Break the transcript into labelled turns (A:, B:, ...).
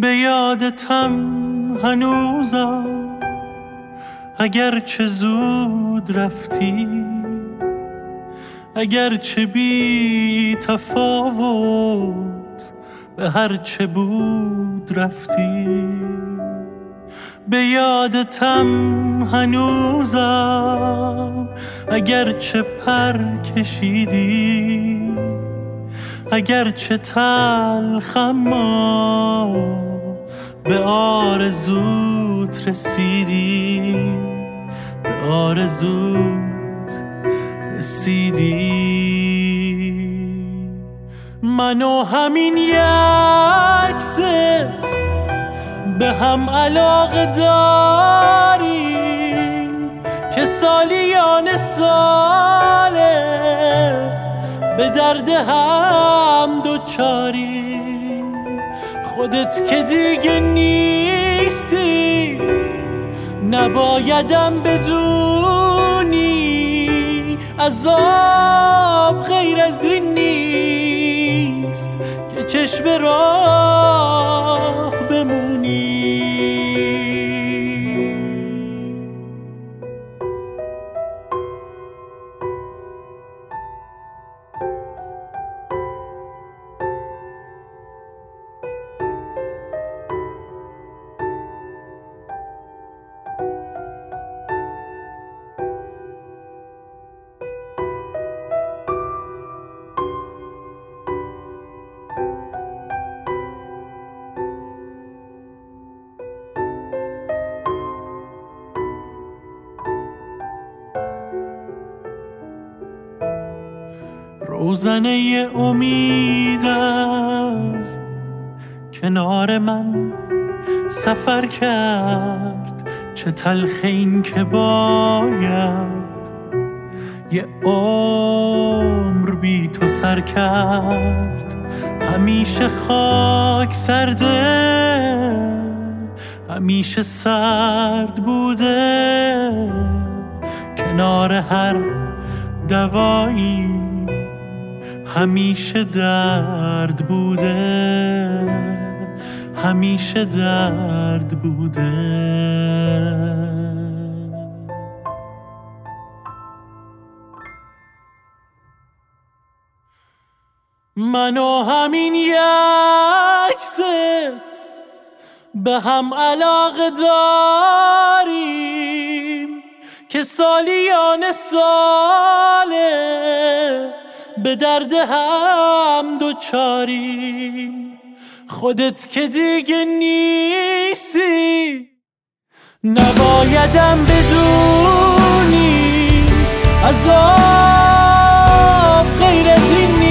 A: به یادتم هنوزم، اگرچه زود رفتی، اگرچه بی تفاوت به هرچه بود رفتی. به یادتم هنوزم، اگرچه پر کشیدی، اگرچه تلخم به آرزوت رسیدی، به آرزوت رسیدی. من و همین یک ست به هم علاقه داریم که سالیان ساله به درد هم دوچاریم. خودت که دیگه نیستی، نبایدم بدونی عذاب غیر از این نیست که چشم راه بمونی. روزنه امید از کنار من سفر کرد، چه تلخ این که باید یه عمر بی تو سر کرد. همیشه خاک سرده، همیشه سرد بوده، کنار هر دوایی همیشه درد بوده، همیشه درد بوده. من و همین یک ست به هم علاقه داریم که سالیان ساله به درد هم دوچاریم. خودت که دیگه نیستی، نبایدم بدونی عذاب غیر از این